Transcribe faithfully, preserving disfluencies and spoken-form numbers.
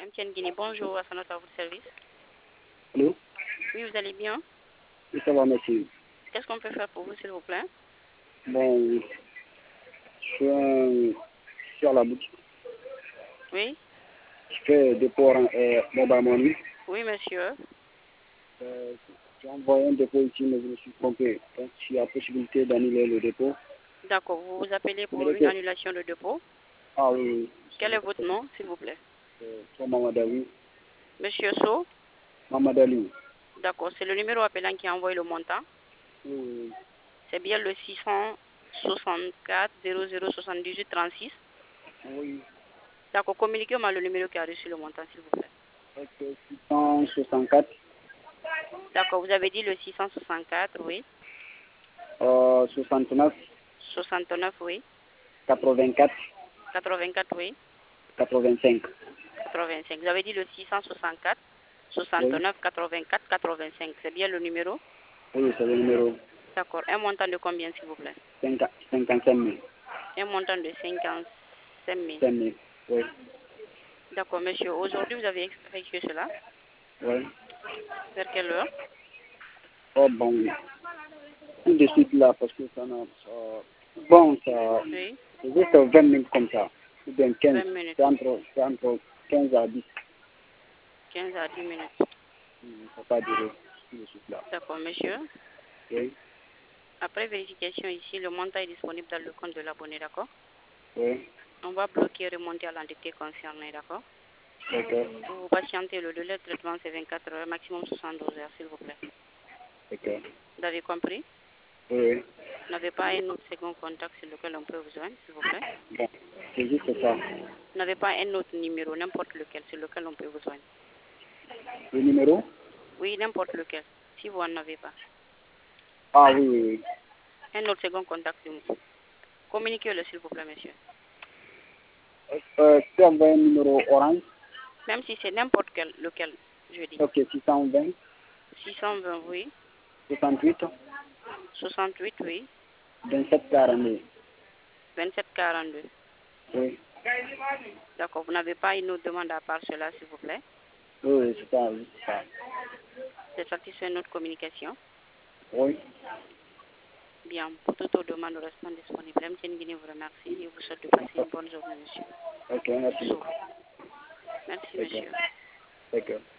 M T N Guinée, bonjour, à son à votre service. Allô? Oui, vous allez bien? Oui, ça va, merci. Qu'est-ce qu'on peut faire pour vous, s'il vous plaît? Bon, je suis un- sur la boutique. Oui? Je fais dépôt en euh, mobile money. Oui, monsieur. Euh, j'ai envoyé un dépôt ici, mais je me suis trompé. Donc, s'il y a possibilité d'annuler le dépôt. D'accord, vous vous appelez pour Mais une que- annulation de dépôt. Ah oui, oui. Quel est votre nom, s'il vous plaît? Euh, c'est Mamadou Ali. Monsieur So? Mamadou Ali. D'accord, c'est le numéro appelant qui a envoyé le montant. Oui, oui, C'est bien le six cent soixante-quatre zéro zéro soixante-dix-huit trente-six. oui. D'accord, communiquez-moi le numéro qui a reçu le montant, s'il vous plaît. Ok, six cent soixante-quatre, D'accord, vous avez dit le six cent soixante-quatre, oui. euh, soixante-neuf, soixante-neuf, oui. quatre-vingt-quatre, quatre-vingt-quatre, oui. quatre-vingt-cinq. quatre-vingt-cinq. Vous avez dit le six cent soixante-quatre, Oui, soixante-neuf, quatre-vingt-quatre, quatre-vingt-cinq. C'est bien le numéro? oui, c'est le numéro D'accord. Un montant de combien, s'il vous plaît? cinquante-cinq mille. Un montant de cinquante-cinq mille. cinq mille. Oui, D'accord, monsieur. Aujourd'hui, vous avez effectué cela? oui. Vers quelle heure? Oh bon, tout de suite là, parce que ça n'a ça- bon, ça, Oui. c'est juste vingt minutes comme ça, ou bien quinze, vingt minutes. c'est entre, c'est entre quinze à dix, quinze à dix minutes. Hmm, ça va pas durer tout de suite là. D'accord, monsieur. Oui, Après vérification ici, le montant est disponible dans le compte de l'abonné, d'accord? oui, On va bloquer et remonter à l'entité concernée, d'accord? d'accord, Pour vous patienter, le délai de traitement, c'est vingt-quatre heures, maximum soixante-douze heures, s'il vous plaît. d'accord, Vous avez compris? oui, oui, Vous n'avez pas un autre second contact sur lequel on peut vous joindre, s'il vous plaît? bon, c'est juste ça. Vous n'avez pas un autre numéro, n'importe lequel, sur lequel on peut vous joindre? Le numéro? Oui, n'importe lequel, si vous n'en avez pas. Ah oui, oui, oui. Un autre second contact, s'il vous plaît. Communiquez-le, s'il vous plaît, monsieur. Euh, tu envoies un numéro orange? Même si c'est n'importe quel, lequel, je dis. Ok, six cent vingt, six cent vingt, oui. soixante-huit, soixante-huit, oui. vingt-sept, quarante-deux. vingt-sept quarante-deux. Oui, D'accord, vous n'avez pas une autre demande à part cela, s'il vous plaît? oui, oui, c'est ça, oui, c'est ça. C'est satisfait notre communication? Oui, Bien, pour toute autre demande, nous restons disponibles. M T N Guinée vous remercie et vous souhaite de passer une bonne journée, monsieur. ok, merci So, beaucoup. merci, D'accord, monsieur. d'accord.